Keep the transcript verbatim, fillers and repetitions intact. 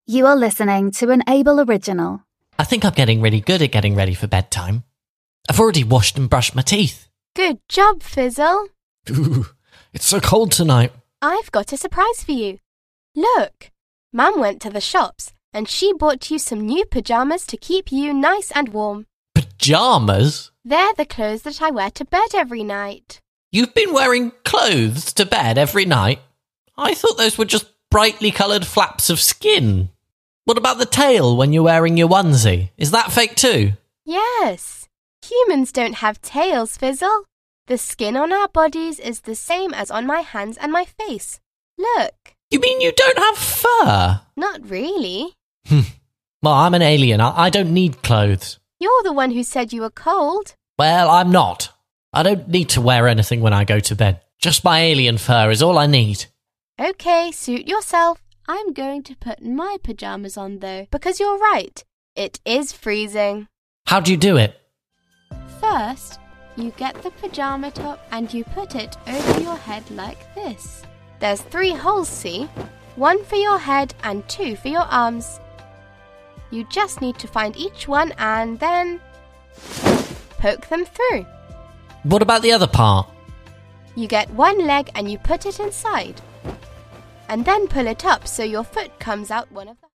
You are listening to an Able original. I think I'm getting really good at getting ready for bedtime. I've already washed and brushed my teeth. Good job, Fizzle. Ooh, it's so cold tonight. I've got a surprise for you. Look, Mum went to the shops and she bought you some new pyjamas to keep you nice and warm. Pyjamas? They're the clothes that I wear to bed every night. You've been wearing clothes to bed every night? I thought those were just brightly coloured flaps of skin. What about the tail when you're wearing your onesie? Is that fake too? Yes. Humans don't have tails, Fizzle. The skin on our bodies is the same as on my hands and my face. Look. You mean you don't have fur? Not really. Hmm. Well, I'm an alien. I, I don't need clothes. You're the one who said you were cold. Well, I'm not. I don't need to wear anything when I go to bed. Just my alien fur is all I need. Okay, suit yourself. I'm going to put my pyjamas on though, because you're right. It is freezing. How do you do it? First, you get the pyjama top and you put it over your head like this. There's three holes, see? One for your head and two for your arms. You just need to find each one and then poke them through. What about the other part? You get one leg and you put it inside. And then pull it up so your foot comes out one of the